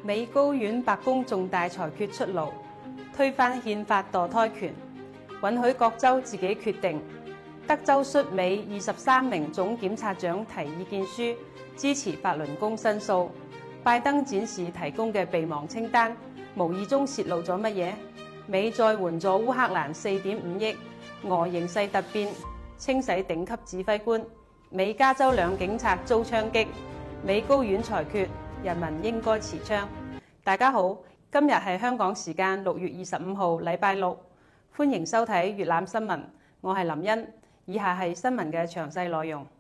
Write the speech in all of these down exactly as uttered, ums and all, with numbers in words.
美高院白宮重大裁決出爐，推翻憲法墮胎權，允許各州自己決定。德州率美二十三名總檢察長提意見書，支持法輪功申訴。拜登展示提供嘅備忘清單，無意中泄露咗乜嘢？美再援助烏克蘭四點五億，俄形勢突變，清洗頂級指揮官。美加州兩警察遭槍擊，美高院裁決人民應該持槍。大家好，今日係香港時間六月二十五號，禮拜六，歡迎收睇粵覽新聞，我係林茵。以下係新聞嘅詳細內容。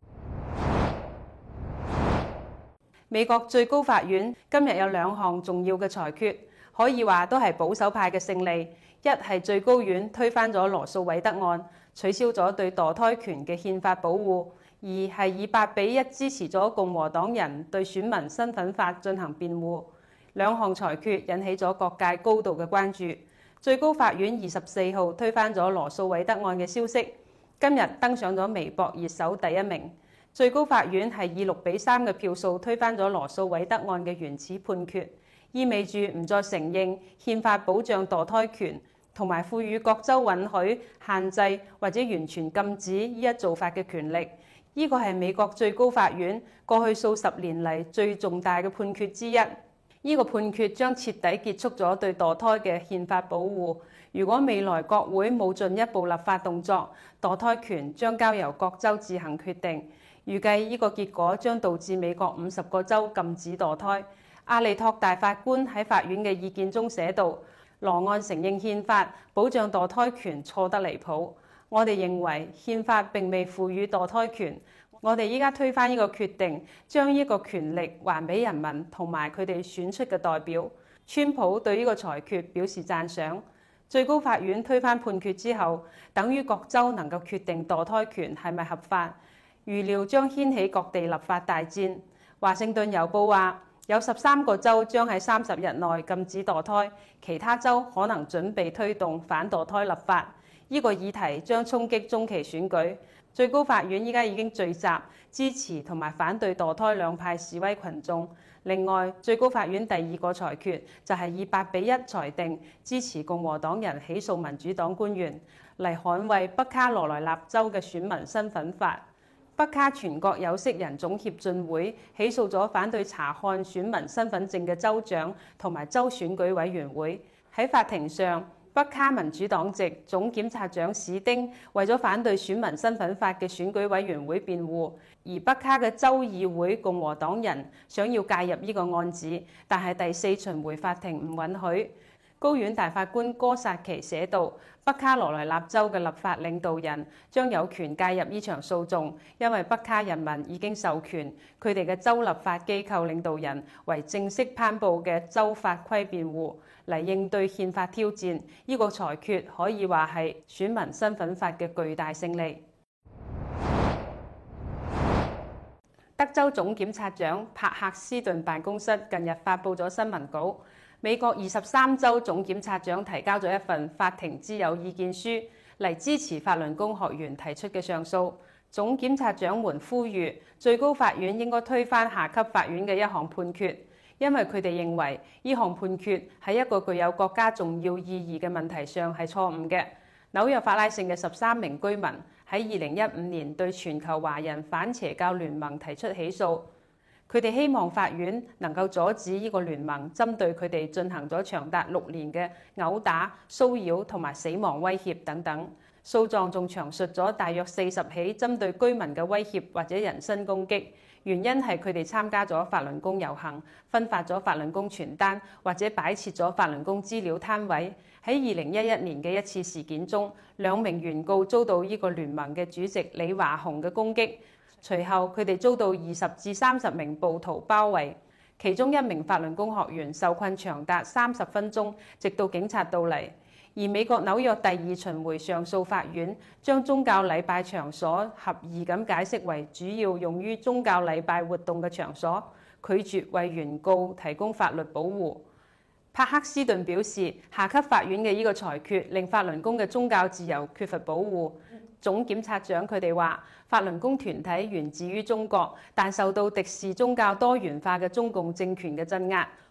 美國最高法院今日有兩項重要嘅裁決，可以話都係保守派嘅勝利。一係最高院推翻咗羅訴韋德案，取消咗對墮胎權嘅憲法保護；二係以八比一支持咗共和黨人對選民身份法進行辯護。兩項裁決引起咗各界高度嘅關注。最高法院二十四號推翻咗羅訴韋德案嘅消息，今日登上咗微博熱搜第一名。最高法院係以六比三嘅票數推翻咗羅訴韋德案嘅原始判決，意味住唔再承認憲法保障墮胎權，同埋賦予各州允許、限制或者完全禁止呢一做法嘅權力。呢個係美國最高法院過去數十年嚟最重大嘅判決之一。呢個判決將徹底結束咗對墮胎嘅憲法保護。如果未來國會冇進一步立法動作，墮胎權將交由各州自行決定。預計呢個結果將導致美國五十個州禁止墮胎。阿利托大法官喺法院嘅意見中寫道：羅案承認憲法保障墮胎權錯得離譜。我哋認為憲法並未賦予墮胎權。我哋依家推翻呢個決定，將呢個權力還俾人民同埋佢哋選出嘅代表。川普對呢個裁決表示讚賞。最高法院推翻判決之後，等於各州能夠決定墮胎權係咪合法。預料將掀起各地立法大戰。華盛頓郵報話，有十三個州將喺三十日內禁止墮胎，其他州可能準備推動反墮胎立法。呢個議題將衝擊中期選舉。最高法院依家已經聚集支持同埋反對墮胎兩派示威群眾。另外，最高法院第二個裁決就係以八比一裁定支持共和黨人起訴民主黨官員，嚟捍衛北卡羅來納州嘅選民身份法。北卡全國有色人種協進會起訴咗反對查看選民身份證嘅州長同埋州選舉委員會。喺法庭上，北卡民主黨籍總檢察長史丁為咗反對選民身份法嘅選舉委員會辯護，而北卡嘅州議會共和黨人想要介入呢個案子，但係第四巡迴法庭唔允許。高院大法官哥薩奇寫道：北卡羅來納州嘅立法領導人將有權介入呢場訴訟，因為北卡人民已經授權佢哋嘅州立法機構領導人為正式頒布嘅州法規辯護，嚟應對憲法挑戰。呢個裁決可以話係選民身份法嘅巨大勝利。德州總檢察長帕克斯頓辦公室近日發布咗新聞稿。美國二十三州總檢察長提交咗一份法庭之友意見書，嚟支持法輪功學員提出嘅上訴。總檢察長們呼籲最高法院應該推翻下級法院嘅一項判決，因為佢哋認為呢項判決喺一個具有國家重要意義嘅問題上係錯誤嘅。紐約法拉盛嘅十三名居民喺二零一五年對全球華人反邪教聯盟提出起訴。佢哋希望法院能夠阻止呢個聯盟針對佢哋進行咗長達六年嘅毆打、騷擾同埋死亡威脅等等。訴狀仲詳述咗大約四十起針對居民嘅威脅或者人身攻擊，原因係佢哋參加咗法輪功遊行、分發咗法輪功傳單或者擺設咗法輪功資料攤位。喺二零一一年嘅一次事件中，兩名原告遭到呢個聯盟嘅主席李華雄嘅攻擊。隨後，佢哋遭到二十至三十名暴徒包圍，其中一名法輪功學員受困長達三十分鐘，直到警察到嚟。而美國紐約第二巡迴上訴法院將宗教禮拜場所合意咁解釋為主要用於宗教禮拜活動嘅場所，拒絕為原告提供法律保護。帕克斯頓表示，下級法院嘅呢個裁決令法輪功嘅宗教自由缺乏保護。總檢察長佢哋話，法輪功團體源自於中國，但受到敵視宗教多元化嘅中共政權嘅鎮壓，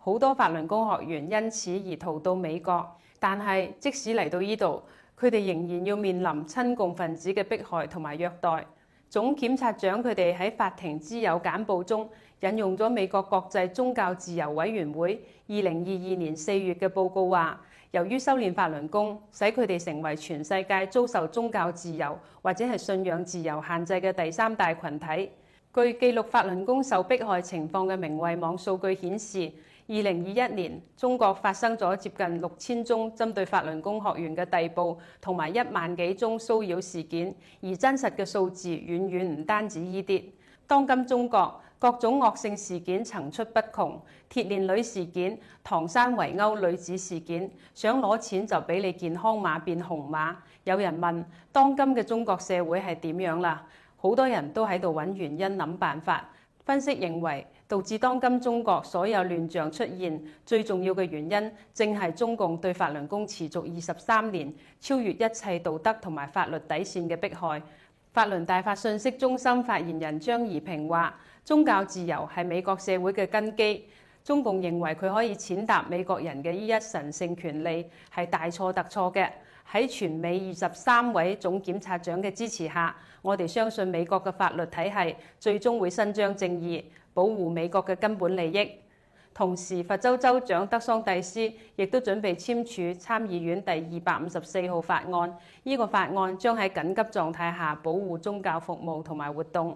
好多法輪功學員因此而逃到美國。但係即使嚟到呢度，佢哋仍然要面臨親共分子嘅迫害同埋虐待。總檢察長佢哋喺法庭之友簡報中引用咗美國國際宗教自由委員會二零二二年四月嘅報告話，由於修煉法輪功，使佢哋成為全世界遭受宗教自由或者係信仰自由限制嘅第三大群體。據記錄法輪功受迫害情況嘅明慧網數據顯示，二零二一年中國發生咗接近六千宗針對法輪功學員嘅逮捕，同埋一萬幾宗騷擾事件，而真實嘅數字遠遠唔單止呢啲。當今中國各種惡性事件層出不窮，鐵鏈女事件、唐山圍毆女子事件，想攞錢就俾你健康碼變紅碼。有人問：當今嘅中國社會係點樣啦？好多人都喺度揾原因諗辦法。分析認為，導致當今中國所有亂象出現最重要嘅原因，正係中共對法輪功持續二十三年、超越一切道德同埋法律底線嘅迫害。法輪大法信息中心發言人張怡平話：宗教自由係美國社會嘅根基，中共認為佢可以踐踏美國人嘅呢一神聖權利，係大錯特錯嘅。喺全美二十三位總檢察長嘅支持下，我哋相信美國嘅法律體系最終會伸張正義，保護美國嘅根本利益。同時，佛州州長德桑蒂斯亦都準備簽署參議院第二百五十四號法案，呢個法案將喺緊急狀態下保護宗教服務同埋活動。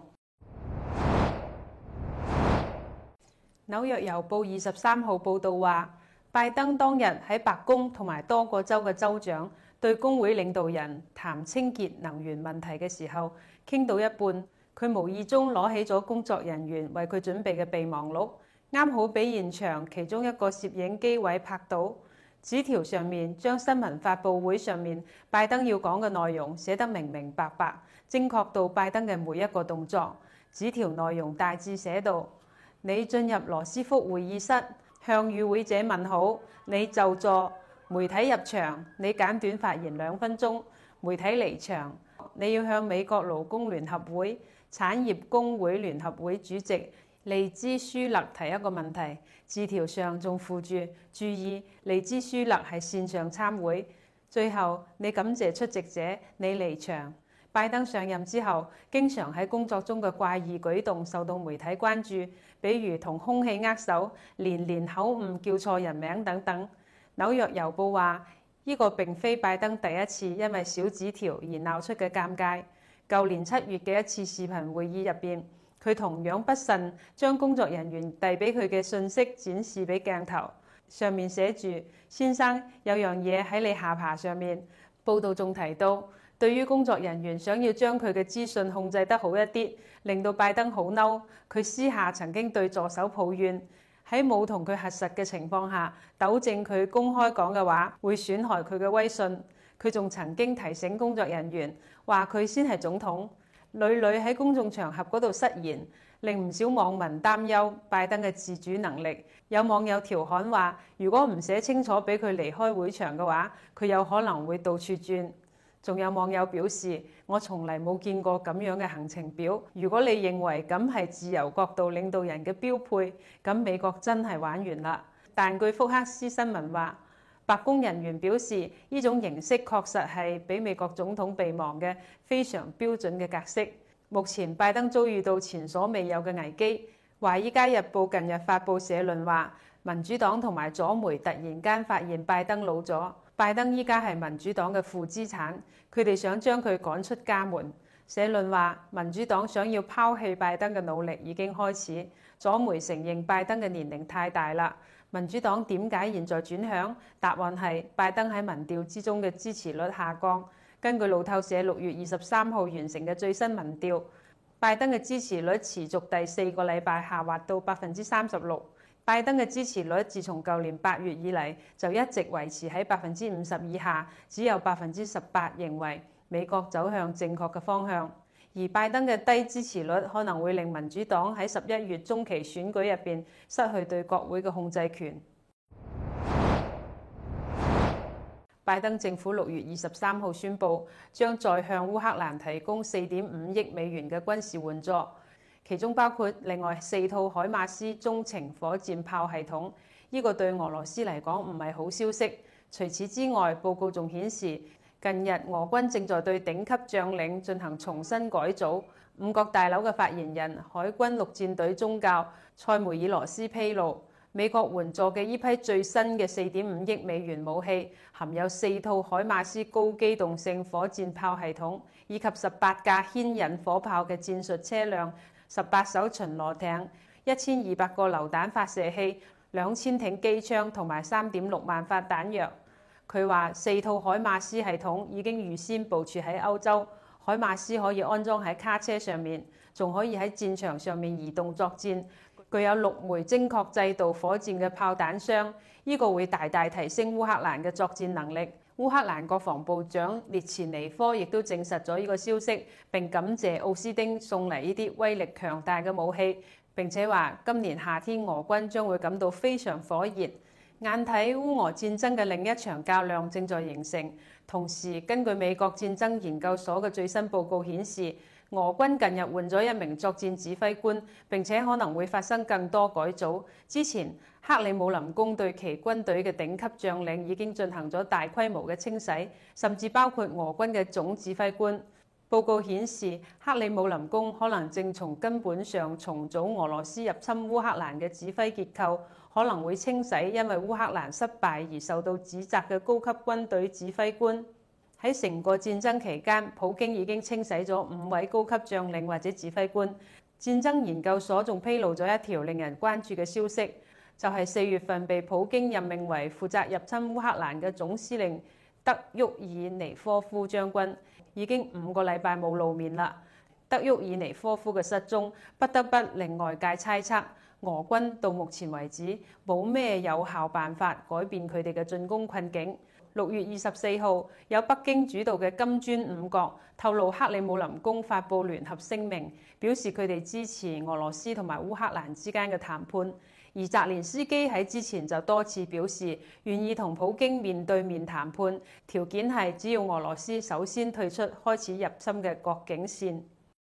紐約郵報二十三號報導話，拜登當日喺白宮同埋多個州嘅州長對工會領導人談清潔能源問題嘅時候，傾到一半，佢無意中攞起咗工作人員為佢準備嘅備忘錄，啱好俾現場其中一個攝影機位拍到。紙條上面將新聞發佈會上面拜登要講嘅內容寫得明明白白，精確到拜登嘅每一個動作。紙條內容大致寫道：你進入羅斯福會議室，向與會者問好，你就座。媒體入場，你簡短發言兩分鐘；媒體離場，你要向美國勞工聯合會、產業工會聯合會主席利茲舒勒提一個問題。字條上仲附住注意，利茲舒勒係線上參會。最後，你感謝出席者，你離場。拜登上任之後，經常喺工作中嘅怪異舉動受到媒體關注，比如同空氣握手、連連口誤、叫錯人名等等。紐約郵報話：呢個並非拜登第一次因為小紙條而鬧出嘅尷尬。舊年七月嘅一次視頻會議入邊，佢同樣不慎將工作人員遞俾佢嘅信息展示俾鏡頭，上面寫住：先生，有樣嘢喺你下巴上面。報道仲提到，對於工作人員想要將佢嘅資訊控制得好一啲，令到拜登好嬲，佢私下曾經對助手抱怨，喺冇同佢核實嘅情況下，糾正佢公開講嘅話，會損害佢嘅威信。佢仲曾經提醒工作人員，話佢先係總統。屢屢喺公眾場合嗰度失言，令唔少網民擔憂拜登嘅自主能力。有網友調侃話，如果唔寫清楚俾佢離開會場嘅話，佢有可能會到處轉。仲有網友表示，我從嚟冇見過咁樣嘅行程表。如果你認為咁係自由國度領導人嘅標配，咁美國真係玩完啦。但據福克斯新聞話，白宮人員表示，呢種形式確實係俾美國總統備忘嘅非常標準嘅格式。目前拜登遭遇到前所未有嘅危機。華爾街日報近日發布社論話，民主黨同埋左媒突然間發現拜登老咗。拜登依家係民主黨嘅負資產，佢哋想將佢趕出家門。社論話，民主黨想要拋棄拜登嘅努力已經開始。左媒承認拜登嘅年齡太大啦。民主黨點解現在轉向？答案係拜登喺民調之中嘅支持率下降。根據路透社六月二十三號完成嘅最新民調，拜登嘅支持率持續第四個禮拜下滑到百分之三十六。拜登嘅支持率自從舊年八月以嚟就一直維持喺百分之五十以下，只有百分之十八認為美國走向正確嘅方向。而拜登嘅低支持率可能會令民主黨喺十一月中期選舉入邊失去對國會嘅控制權。拜登政府六月二十三號宣布，將再向烏克蘭提供四點五億美元嘅軍事援助。其中包括另外四套海馬斯中程火箭炮系統、一呢個對俄羅斯嚟講唔係好消息。除此之外，報告仲顯示，近日俄軍正在對頂級將領進行重新改組。五角大樓嘅發言人、海軍陸戰隊中校塞梅爾羅斯披露，美國援助嘅呢批最新嘅四點五億美元武器，含有四套海馬斯高機動性火箭炮系統，以及十八架牽引火炮嘅戰術車輛、十八艘巡邏艇、一千二百個榴彈發射器、兩千挺機槍同埋三點六萬發彈藥。佢話四套海馬斯系統已經預先部署喺歐洲，海馬斯可以安裝喺卡車上面，仲可以喺戰場上面移動作戰。具有六枚精確制導火箭嘅炮彈箱，呢個會大大提升烏克蘭嘅作戰能力。烏克蘭國防部長列茨尼科亦都證實咗呢個消息，並感謝奧斯丁送嚟呢啲威力強大嘅武器，並且話今年夏天俄軍將會感到非常火熱。眼睇烏俄戰爭嘅另一場較量正在形成，同時根據美國戰爭研究所嘅最新報告顯示，俄軍近日換咗一名作戰指揮官，並且可能會發生更多改組。之前克里姆林宮對其軍隊嘅頂級將領已經進行咗大規模嘅清洗，甚至包括俄軍嘅總指揮官。報告顯示，克里姆林宮可能正從根本上重組俄羅斯入侵烏克蘭嘅指揮結構，可能會清洗因為烏克蘭失敗而受到指責嘅高級軍隊指揮官。喺成個戰爭期間，普京已經清洗咗五位高級將領或者指揮官。戰爭研究所仲披露咗一條令人關注嘅消息，就係四月份被普京任命為負責入侵烏克蘭嘅總司令德沃爾尼科夫將軍已經五個禮拜冇露面啦。德沃爾尼科夫嘅失蹤不得不令外界猜測，俄軍到目前為止冇咩有效辦法改變佢哋嘅進攻困境。六月二十四號，有北京主導嘅金磚五國透露，克里姆林宮發布聯合聲明，表示佢哋支持俄羅斯同埋烏克蘭之間嘅談判。而澤連斯基喺之前就多次表示願意同普京面對面談判，條件係只要俄羅斯首先退出開始入侵嘅國境線。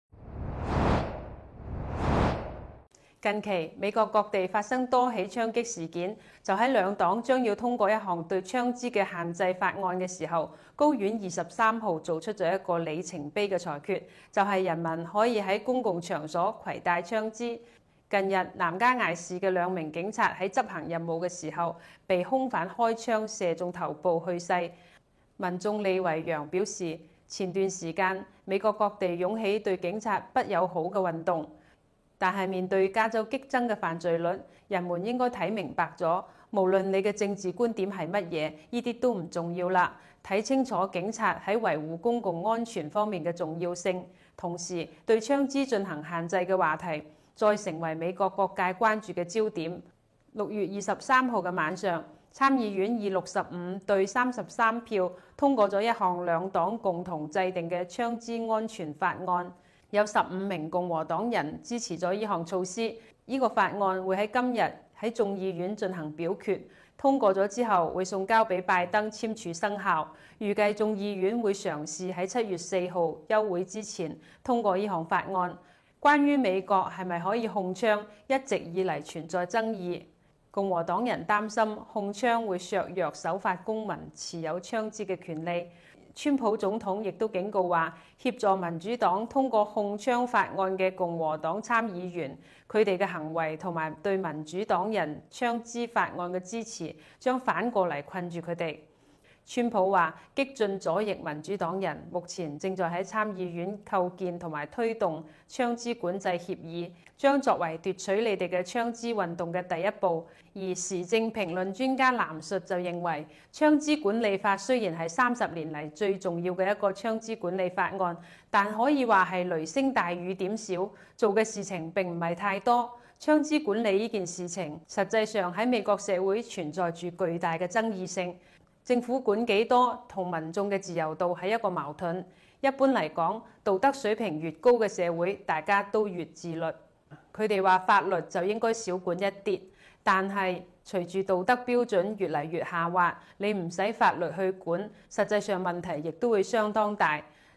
近期美國各地發生多起槍擊事件，就喺兩黨將要通過一項對槍支嘅限制法案嘅時候，高院二十三號做出咗一個里程碑嘅裁決，就係人民可以喺公共場所攜帶槍支。近日南加艾市嘅兩名警察喺執行任務嘅時候，被兇犯開槍射中頭部去世。民眾李維揚表示，前段時間美國各地湧起對警察不友好嘅運動。但係面對加州激增嘅犯罪率，人們應該睇明白咗，無論你嘅政治觀點係乜嘢，呢啲都唔重要啦。睇清楚警察喺維護公共安全方面嘅重要性，同時對槍支進行限制嘅話題，再成為美國各界關注嘅焦點。六月二十三號嘅晚上，參議院以六十五對三十三票通過咗一項兩黨共同制定嘅槍支安全法案。有十五名共和黨人支持咗呢項措施，呢、這個法案會喺今日喺眾議院進行表決，通過咗之後會送交俾拜登簽署生效。預計眾議院會嘗試喺七月四號休會之前通過呢項法案。關於美國係咪可以控槍，一直以嚟存在爭議。共和黨人擔心控槍會削弱守法公民持有槍支嘅權利。川普總統亦都警告話，協助民主黨通過控槍法案嘅共和黨參議員，佢哋嘅行為同埋對民主黨人槍支法案嘅支持，將反過嚟困住佢哋。川普話，激進左翼民主黨人目前正在喺參議院構建同埋推動槍支管制協議，將作為奪取你哋嘅槍支運動嘅第一步。而時政評論專家藍述就認為，槍支管理法雖然係三十年嚟最重要嘅一個槍支管理法案，但可以話係雷聲大雨點小，做嘅事情並唔係太多。槍支管理呢件事情，實際上喺美國社會存在住巨大嘅爭議性。政府管幾多同民眾嘅自由度係一個矛盾。一般嚟講，道德水平越高嘅社會，大家都越自律。佢哋話法律就應該少管一啲，但係隨住道德標準越嚟越下滑，你唔使法律去管，實際上問題亦都會相當大。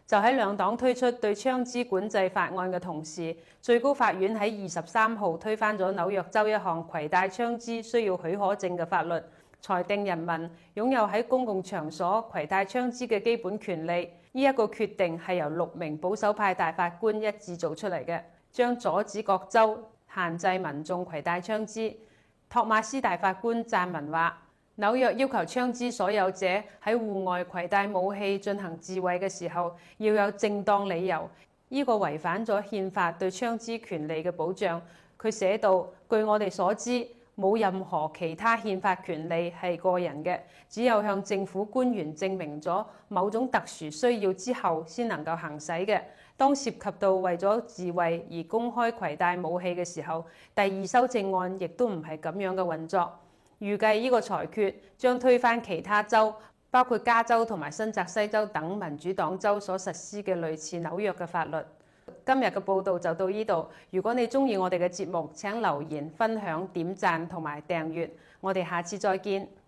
就喺兩黨推出對槍支管制法案嘅同時，最高法院喺二十三號推翻咗紐約州一項攜帶槍支需要許可證嘅法律，裁定人民擁有喺公共場所攜帶槍支嘅基本權利。呢一個決定係由六名保守派大法官一致做出嚟嘅，將阻止各州限制民眾攜帶槍支。托馬斯大法官撰文話：紐約要求槍支所有者喺戶外攜帶武器進行自衛嘅時候，要有正當理由。呢個違反咗憲法對槍支權利嘅保障。佢寫道：據我哋所知，冇任何其他憲法權利係個人嘅，只有向政府官員證明咗某種特殊需要之後先能夠行使嘅。當涉及到為咗自衛而公開攜帶武器嘅時候，第二修正案亦都唔係咁樣嘅運作。預計呢個裁決將推翻其他州，包括加州同埋新澤西州等民主黨州所實施嘅類似紐約嘅法律。今日嘅報道就到呢度。如果你中意我哋嘅節目，請留言、分享、點讚同埋訂閱。我哋下次再見。